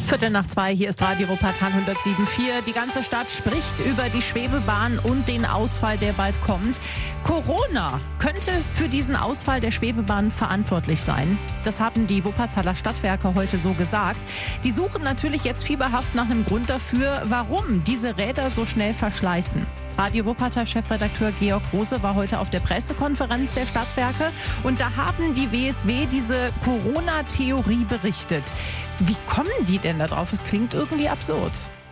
2:15, hier ist Radio Wuppertal 107.4. Die ganze Stadt spricht über die Schwebebahn und den Ausfall, der bald kommt. Corona könnte für diesen Ausfall der Schwebebahn verantwortlich sein. Das haben die Wuppertaler Stadtwerke heute so gesagt. Die suchen natürlich jetzt fieberhaft nach einem Grund dafür, warum diese Räder so schnell verschleißen. Radio Wuppertal-Chefredakteur Georg Rose war heute auf der Pressekonferenz der Stadtwerke und da haben die WSW diese Corona-Theorie berichtet. Wie kommen die denn da drauf? Es klingt irgendwie absurd.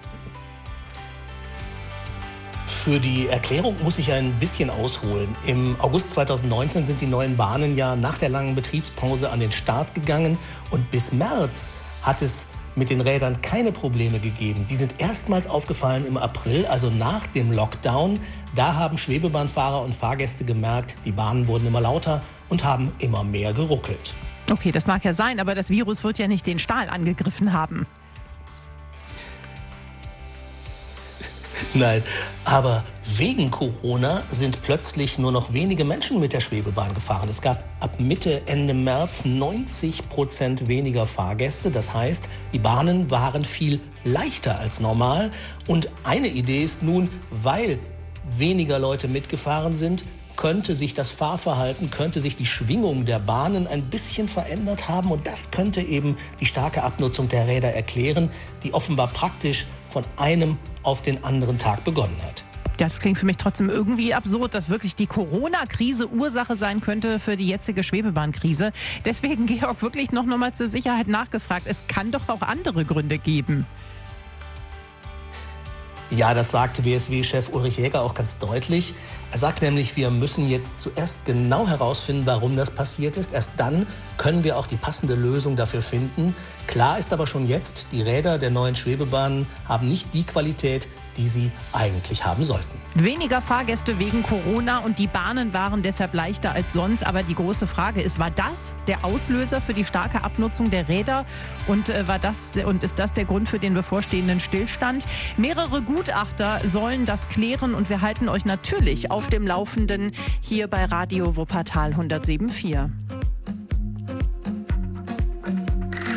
Für die Erklärung muss ich ein bisschen ausholen. Im August 2019 sind die neuen Bahnen ja nach der langen Betriebspause an den Start gegangen und bis März hat es mit den Rädern keine Probleme gegeben. Die sind erstmals aufgefallen im April, also nach dem Lockdown. Da haben Schwebebahnfahrer und Fahrgäste gemerkt, die Bahnen wurden immer lauter und haben immer mehr geruckelt. Okay, das mag ja sein, aber das Virus wird ja nicht den Stahl angegriffen haben. Nein, aber wegen Corona sind plötzlich nur noch wenige Menschen mit der Schwebebahn gefahren. Es gab ab Ende März 90% weniger Fahrgäste. Das heißt, die Bahnen waren viel leichter als normal. Und eine Idee ist nun, weil weniger Leute mitgefahren sind, könnte sich das Fahrverhalten, könnte sich die Schwingung der Bahnen ein bisschen verändert haben. Und das könnte eben die starke Abnutzung der Räder erklären, die offenbar praktisch von einem auf den anderen Tag begonnen hat. Das klingt für mich trotzdem irgendwie absurd, dass wirklich die Corona-Krise Ursache sein könnte für die jetzige Schwebebahnkrise. Deswegen, Georg, wirklich noch mal zur Sicherheit nachgefragt. Es kann doch auch andere Gründe geben. Ja, das sagte WSW-Chef Ulrich Jäger auch ganz deutlich. Er sagt nämlich, wir müssen jetzt zuerst genau herausfinden, warum das passiert ist. Erst dann können wir auch die passende Lösung dafür finden. Klar ist aber schon jetzt, die Räder der neuen Schwebebahnen haben nicht die Qualität, die sie eigentlich haben sollten. Weniger Fahrgäste wegen Corona und die Bahnen waren deshalb leichter als sonst. Aber die große Frage ist, war das der Auslöser für die starke Abnutzung der Räder? Und ist das der Grund für den bevorstehenden Stillstand? Mehrere Gutachter sollen das klären und wir halten euch natürlich auf dem Laufenden hier bei Radio Wuppertal 107.4.